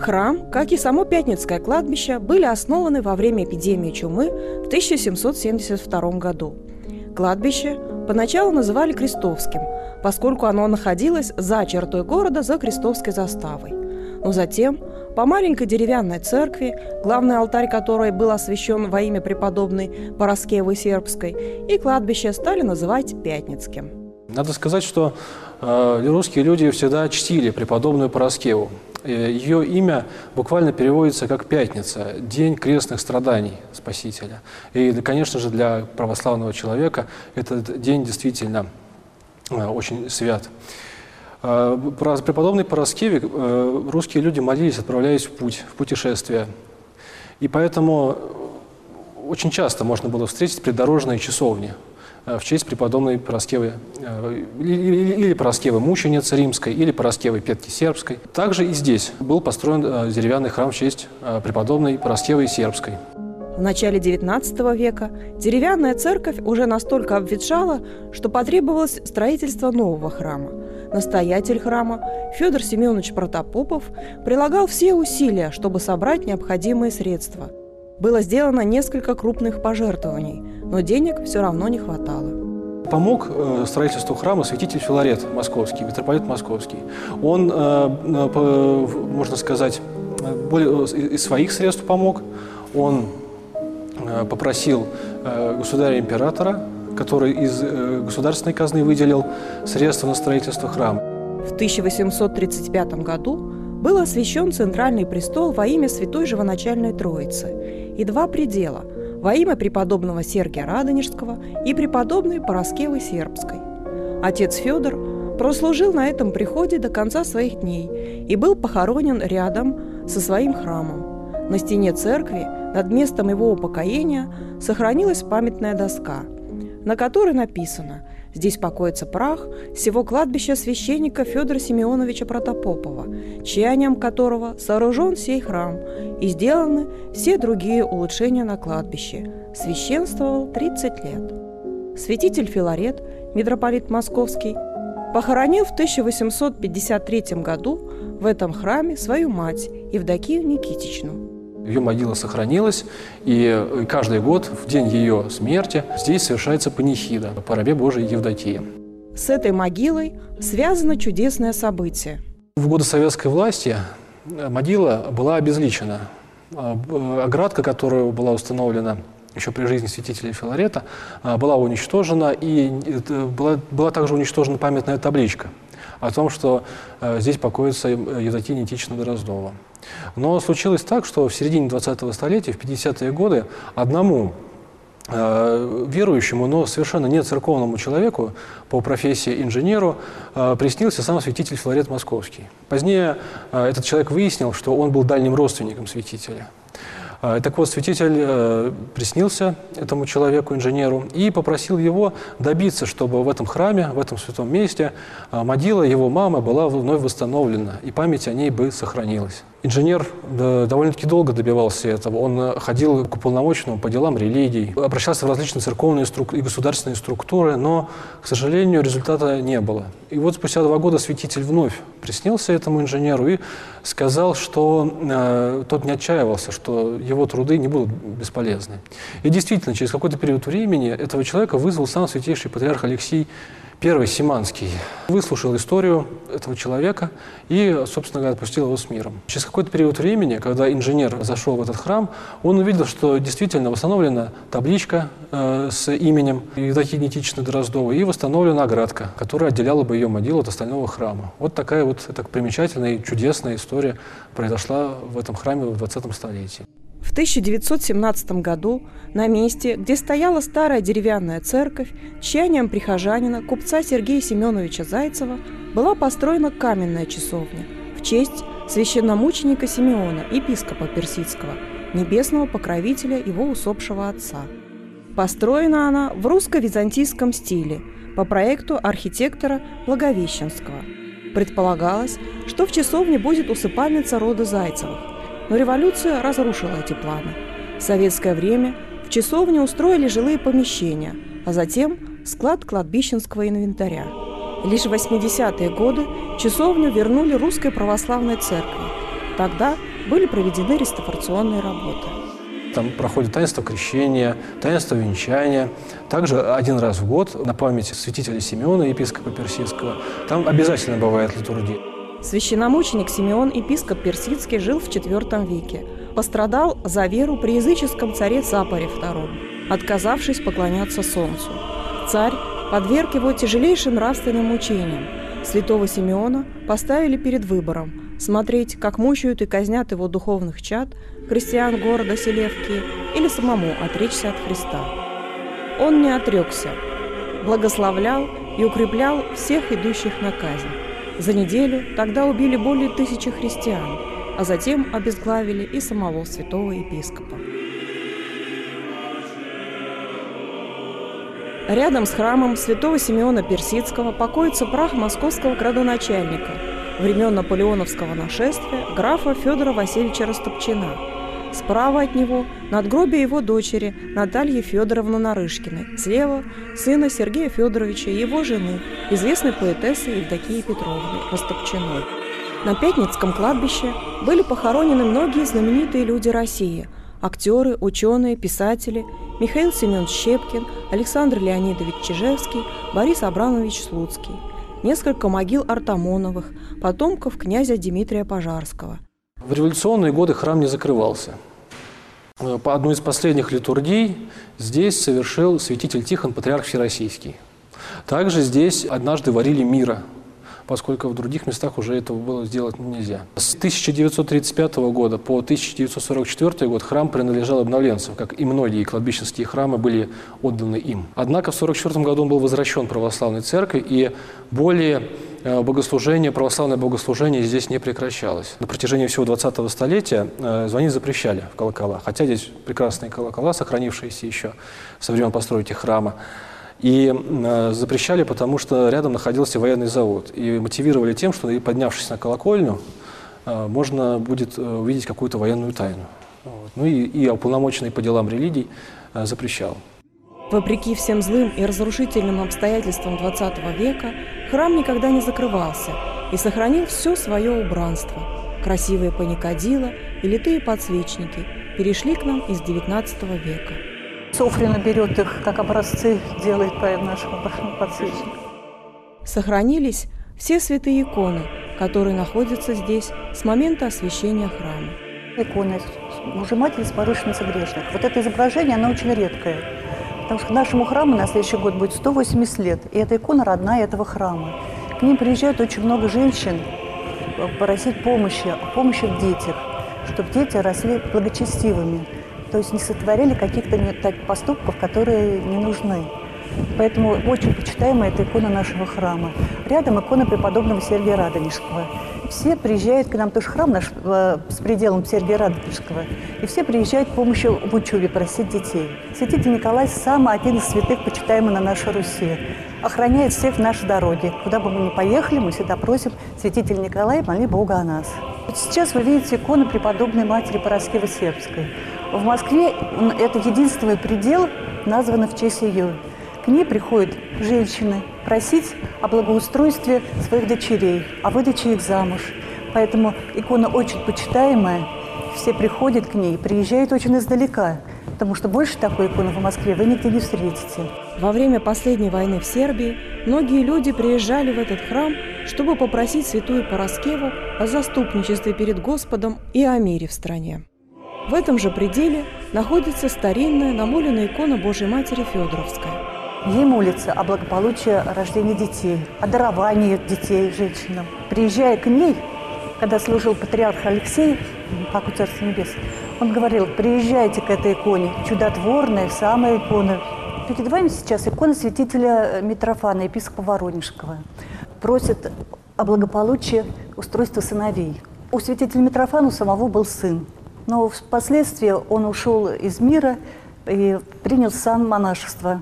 Храм, как и само Пятницкое кладбище, были основаны во время эпидемии чумы в 1772 году. Кладбище поначалу называли Крестовским, поскольку оно находилось за чертой города, за Крестовской заставой. Но затем по маленькой деревянной церкви, главный алтарь которой был освящен во имя преподобной Параскевы Сербской, и кладбище стали называть Пятницким. Надо сказать, что русские люди всегда чтили преподобную Параскеву. Ее имя буквально переводится как «Пятница», день крестных страданий Спасителя. И, конечно же, для православного человека этот день действительно очень свят. Про преподобной Параскеве русские люди молились, отправляясь в путешествие. И поэтому очень часто можно было встретить придорожные часовни в честь преподобной Параскевы, или Параскевы Мученицы Римской, или Параскевы Петки Сербской. Также и здесь был построен деревянный храм в честь преподобной Параскевы Сербской. В начале XIX века деревянная церковь уже настолько обветшала, что потребовалось строительство нового храма. Настоятель храма Федор Семенович Протопопов прилагал все усилия, чтобы собрать необходимые средства. Было сделано несколько крупных пожертвований, но денег все равно не хватало. Помог строительству храма святитель Филарет Московский, митрополит Московский. Он, можно сказать, из своих средств помог. Он попросил государя-императора, который из государственной казны выделил средства на строительство храма. В 1835 году был освящен центральный престол во имя Святой Живоначальной Троицы и два предела – во имя преподобного Сергия Радонежского и преподобной Параскевы Сербской. Отец Федор прослужил на этом приходе до конца своих дней и был похоронен рядом со своим храмом. На стене церкви над местом его упокоения сохранилась памятная доска, на которой написано: «Здесь покоится прах сего кладбища священника Федора Семеновича Протопопова, чаянием которого сооружен сей храм и сделаны все другие улучшения на кладбище. Священствовал 30 лет». Святитель Филарет, митрополит Московский, похоронил в 1853 году в этом храме свою мать Евдокию Никитичну. Ее могила сохранилась, и каждый год, в день ее смерти, здесь совершается панихида по рабе Божией Евдокии. С этой могилой связано чудесное событие. В годы советской власти могила была обезличена. Оградка, которая была установлена еще при жизни святителя Филарета, была уничтожена, и была также уничтожена памятная табличка о том, что здесь покоится Евдокия Никитична Дроздова. Но случилось так, что в середине 20-го столетия, в 50-е годы, одному верующему, но совершенно не церковному человеку, по профессии инженеру, приснился сам святитель Филарет Московский. Позднее этот человек выяснил, что он был дальним родственником святителя. Так вот, святитель приснился этому человеку, инженеру, и попросил его добиться, чтобы в этом храме, в этом святом месте, могила его мамы была вновь восстановлена, и память о ней бы сохранилась. Инженер довольно-таки долго добивался этого. Он ходил к уполномоченному по делам религий, обращался в различные церковные и государственные структуры, но, к сожалению, результата не было. И вот спустя 2 года святитель вновь приснился этому инженеру и сказал, что тот не отчаивался, что его труды не будут бесполезны. И действительно, через какой-то период времени этого человека вызвал сам святейший патриарх Алексий I Симанский. Выслушал историю этого человека и, собственно говоря, отпустил его с миром. Через какой-то период времени, когда инженер зашел в этот храм, он увидел, что действительно восстановлена табличка с именем Евдокии Никитичны Дроздовой и восстановлена оградка, которая отделяла бы ее могилу от остального храма. Вот такая вот примечательная и чудесная история произошла в этом храме в 20 столетии. В 1917 году на месте, где стояла старая деревянная церковь, чаянием прихожанина, купца Сергея Семеновича Зайцева, была построена каменная часовня в честь священномученика Симеона, епископа Персидского, небесного покровителя его усопшего отца. Построена она в русско-византийском стиле по проекту архитектора Благовещенского. Предполагалось, что в часовне будет усыпальница рода Зайцевых, но революция разрушила эти планы. В советское время в часовне устроили жилые помещения, а затем склад кладбищенского инвентаря. Лишь в 80-е годы часовню вернули Русской Православной Церкви. Тогда были проведены реставрационные работы. Там проходит таинство крещения, таинство венчания. Также один раз в год на память святителя Симеона, епископа Персидского, там обязательно бывает литургия. Священномученик Симеон, епископ Персидский, жил в IV веке. Пострадал за веру при языческом царе Цапаре II, отказавшись поклоняться солнцу. Царь подверг его тяжелейшим нравственным мучениям. Святого Симеона поставили перед выбором – смотреть, как мучают и казнят его духовных чад, христиан города Селевкии, или самому отречься от Христа. Он не отрекся, благословлял и укреплял всех идущих на казнь. За неделю тогда убили более 1000 христиан, а затем обезглавили и самого святого епископа. Рядом с храмом святого Симеона Персидского покоится прах московского градоначальника времен наполеоновского нашествия графа Федора Васильевича Растопчина. Справа от него надгробие его дочери Натальи Федоровны Нарышкиной, слева – сына Сергея Федоровича и его жены, известной поэтессы Евдокии Петровны Растопчиной. На Пятницком кладбище были похоронены многие знаменитые люди России – актеры, ученые, писатели Михаил Семенович Щепкин, Александр Леонидович Чижевский, Борис Абрамович Слуцкий. Несколько могил Артамоновых, потомков князя Дмитрия Пожарского. В революционные годы храм не закрывался. По одной из последних литургий здесь совершил святитель Тихон, патриарх Всероссийский. Также здесь однажды варили мира, поскольку в других местах уже этого было сделать нельзя. С 1935 года по 1944 год храм принадлежал обновленцам, как и многие кладбищенские храмы были отданы им. Однако в 1944 году он был возвращен православной церкви, и более православное богослужение здесь не прекращалось. На протяжении всего 20-го столетия звонить запрещали в колокола, хотя здесь прекрасные колокола, сохранившиеся еще со времен постройки храма. И запрещали, потому что рядом находился военный завод. И мотивировали тем, что, поднявшись на колокольню, можно будет увидеть какую-то военную тайну. Ну и уполномоченный по делам религий запрещал. Вопреки всем злым и разрушительным обстоятельствам XX века, храм никогда не закрывался и сохранил все свое убранство. Красивые паникадила и литые подсвечники перешли к нам из XIX века. Софрина берет их, как образцы делает по нашему подсвечнику. Сохранились все святые иконы, которые находятся здесь с момента освящения храма. Икона Божьей Матери Спорошенницы грешных. Вот это изображение, оно очень редкое. Потому что нашему храму на следующий год будет 180 лет. И эта икона родная этого храма. К ним приезжает очень много женщин просить помощи в детях, чтобы дети росли благочестивыми. То есть не сотворили каких-то поступков, которые не нужны. Поэтому очень почитаемая эта икона нашего храма. Рядом икона преподобного Сергия Радонежского. Все приезжают к нам, потому что храм наш с пределом Сергия Радонежского, и все приезжают помощи в учебе просить детей. Святитель Николай самый один из святых, почитаемый на нашей Руси. Охраняет всех наши дороги. Куда бы мы ни поехали, мы всегда просим святителя Николая, моли Бога о нас. Вот сейчас вы видите икону преподобной матери Параскевы-Сербской. В Москве это единственный предел, назван в честь ее. К ней приходят женщины просить о благоустройстве своих дочерей, о выдаче их замуж. Поэтому икона очень почитаемая, все приходят к ней, приезжают очень издалека, потому что больше такой иконы в Москве вы нигде не встретите. Во время последней войны в Сербии многие люди приезжали в этот храм, чтобы попросить святую Параскеву о заступничестве перед Господом и о мире в стране. В этом же пределе находится старинная намоленная икона Божьей Матери Федоровская. Ей молится о благополучии рождения детей, о даровании детей женщинам. Приезжая к ней, когда служил патриарх Алексей, Паку Царства Небесного, он говорил: приезжайте к этой иконе, чудотворная, самая икона. Перед вами сейчас икона святителя Митрофана, епископа Воронежского. Просит о благополучии устройства сыновей. У святителя Митрофана у самого был сын. Но впоследствии он ушел из мира и принял сан монашества.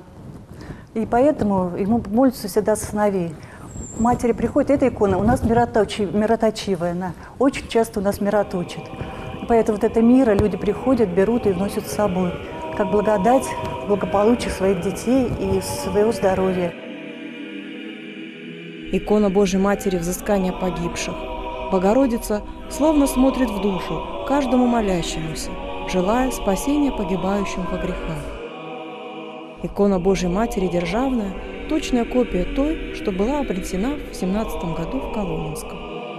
И поэтому ему молятся всегда сыновей. Матери приходит, эта икона у нас мироточивая, она очень часто у нас мироточит. Поэтому вот это мира люди приходят, берут и вносят с собой, как благодать, благополучие своих детей и своего здоровья. Икона Божьей Матери Взыскания погибших. Богородица словно смотрит в душу каждому молящемуся, желая спасения погибающим во грехах. Икона Божьей Матери Державная – точная копия той, что была обретена в 17 году в Коломенском.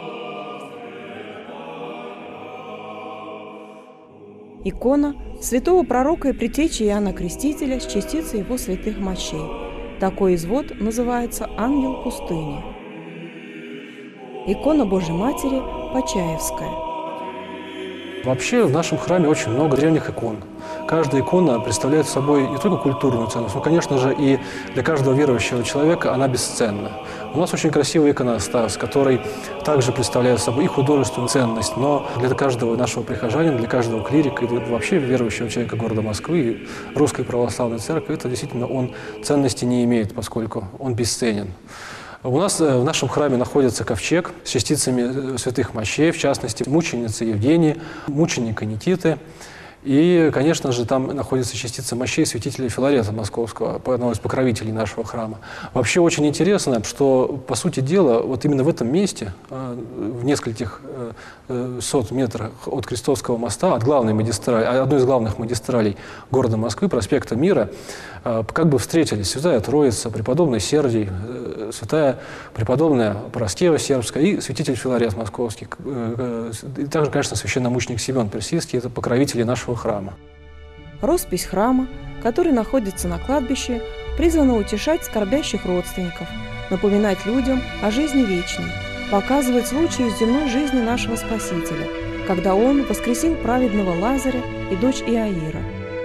Икона святого пророка и предтечи Иоанна Крестителя с частицей его святых мощей. Такой извод называется «Ангел пустыни». Икона Божьей Матери Почаевская. Вообще в нашем храме очень много древних икон. Каждая икона представляет собой не только культурную ценность, но, конечно же, и для каждого верующего человека она бесценна. У нас очень красивый иконостас, который также представляет собой и художественную ценность, но для каждого нашего прихожанина, для каждого клирика и вообще верующего человека города Москвы и Русской Православной Церкви, это действительно он ценности не имеет, поскольку он бесценен. У нас в нашем храме находится ковчег с частицами святых мощей, в частности, мученицы Евгении, мученика Никиты. И, конечно же, там находится частица мощей святителя Филарета Московского, одного из покровителей нашего храма. Вообще очень интересно, что, по сути дела, вот именно в этом месте, в нескольких сот метрах от Крестовского моста, от главной магистрали, одной из главных магистралей города Москвы, проспекта Мира, как бы встретились святая Троица, преподобный Сергий, святая преподобная Параскева Сербская и святитель Филарет Московский. И также, конечно, священномученик Семен Персидский – это покровители нашего храма. Роспись храма, который находится на кладбище, призвана утешать скорбящих родственников, напоминать людям о жизни вечной, показывать случаи из земной жизни нашего Спасителя, когда Он воскресил праведного Лазаря и дочь Иаира.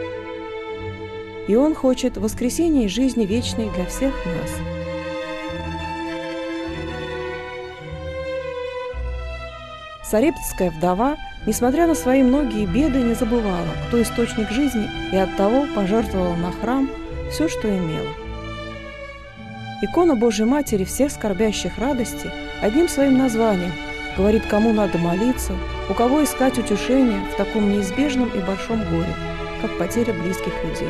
И Он хочет воскресения и жизни вечной для всех нас. Сарептская вдова, несмотря на свои многие беды, не забывала, кто источник жизни, и оттого пожертвовала на храм все, что имела. Икона Божьей Матери всех скорбящих радости одним своим названием говорит, кому надо молиться, у кого искать утешение в таком неизбежном и большом горе, как потеря близких людей.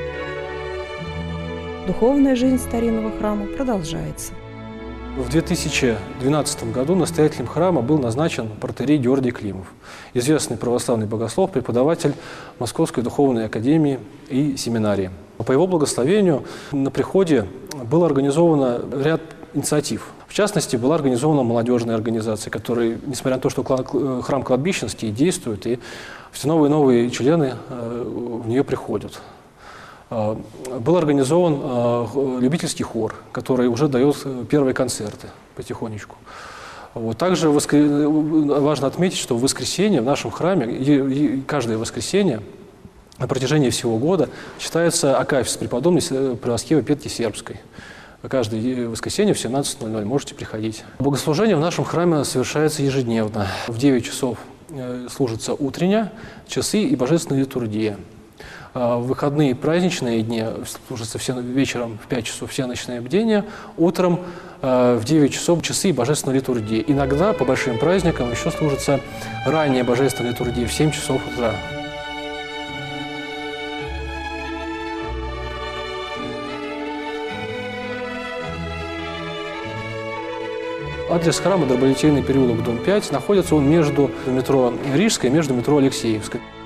Духовная жизнь старинного храма продолжается. В 2012 году настоятелем храма был назначен протоиерей Георгий Климов, известный православный богослов, преподаватель Московской духовной академии и семинарии. По его благословению на приходе был организован ряд инициатив. В частности, была организована молодежная организация, которая, несмотря на то, что храм кладбищенский действует, и все новые и новые члены в нее приходят. Был организован любительский хор, который уже дает первые концерты потихонечку. Вот. Также важно отметить, что в воскресенье в нашем храме, каждое воскресенье на протяжении всего года читается акафист с преподобной Параскевой Петки Сербской. Каждое воскресенье в 17:00 можете приходить. Богослужение в нашем храме совершается ежедневно. В 9 часов служится утренняя, часы и божественная литургия. В выходные и праздничные дни служатся вечером в 5 часов все ночные бдения, утром в 9 часов часы и божественная литургия. Иногда по большим праздникам еще служится ранняя божественная литургия в 7 часов утра. Адрес храма Дорболитейный переулок, дом 5. Находится он между метро Рижской и между метро Алексеевской.